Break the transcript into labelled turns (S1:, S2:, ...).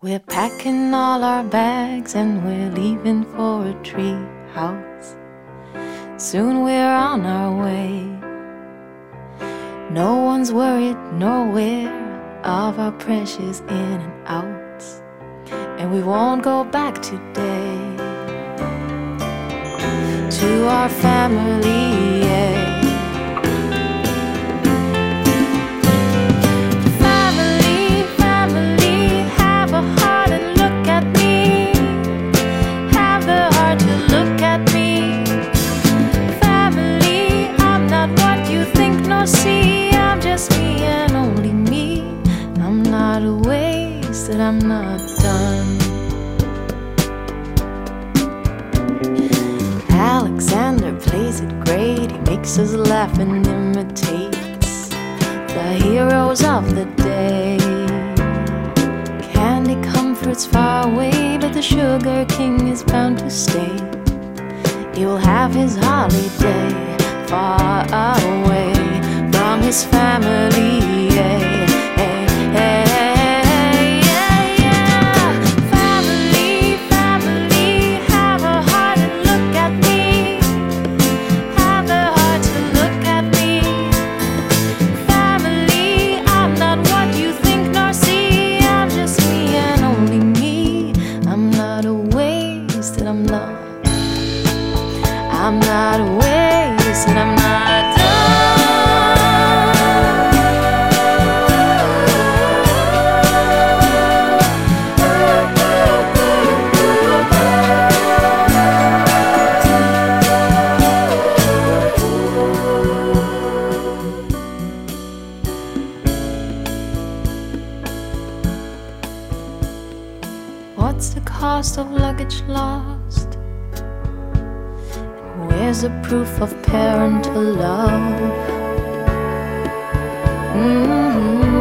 S1: We're packing all our bags and we're leaving for a tree house. Soon we're on our way. No one's worried nowhere of our precious in and outs, and we won't go back today to our family, yeah. See, I'm just me and only me. I'm not a waste, and I'm not done. Alexander plays it great. He makes us laugh and imitates the heroes of the day. Candy comforts far away, but the Sugar King is bound to stay. He will have his holiday far away from his family, yeah, yeah, yeah, yeah. Family, family, have a heart and look at me. Have a heart to look at me. Family, I'm not what you think nor see. I'm just me and only me. I'm not a waste, and I'm not. I'm not a waste, and I'm not done. What's the cost of luggage lost? And where's the proof of parental love?